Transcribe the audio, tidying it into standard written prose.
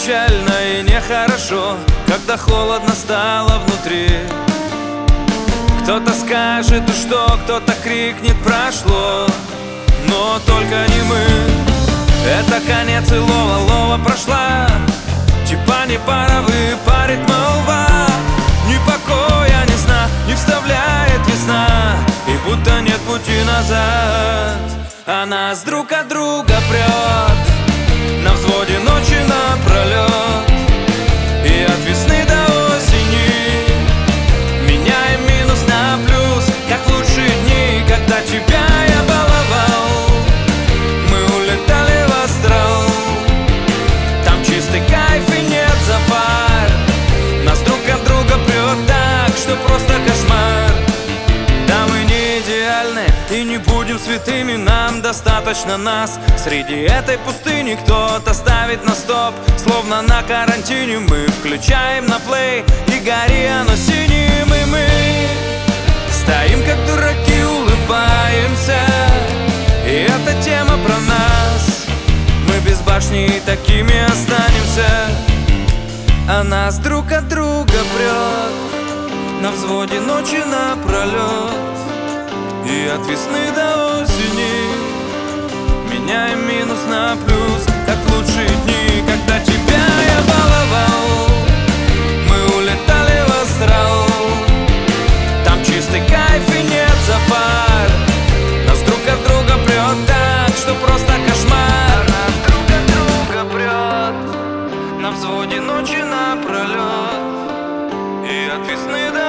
печально и нехорошо, когда холодно стало внутри. Кто-то скажет, что, кто-то крикнет «прошло», но только не мы. Это конец и лова прошла, типа не пора выпарить молва. Ни покоя, ни сна не вставляет весна, и будто нет пути назад. А нас друг от друга прет на взводе ночи напролет, и от весны до осени меняем минус на плюс, как в лучшие дни, когда тебя я баловал. Мы улетали в астрал, там чистый кайф и нет запар. Нас друг от друга прет так, что просто кошмар. Да, мы не идеальны и не будем святыми, нам достаточно нас. Среди этой пустыни кто-то ставит на стоп, словно на карантине. Мы включаем на плей, и гори оно синим, и мы стоим как дураки, улыбаемся, и эта тема про нас. Мы без башни и такими останемся. А нас друг от друга прет на взводе ночи напролет, и от весны до осени меняем минус на плюс, как в лучшие дни, когда тебя я баловал. Мы улетали в астрал, там чистый кайф и нет запар. Нас друг от друга прет так, что просто кошмар. Нас друг от друга прет на взводе ночи напролет, и от весны до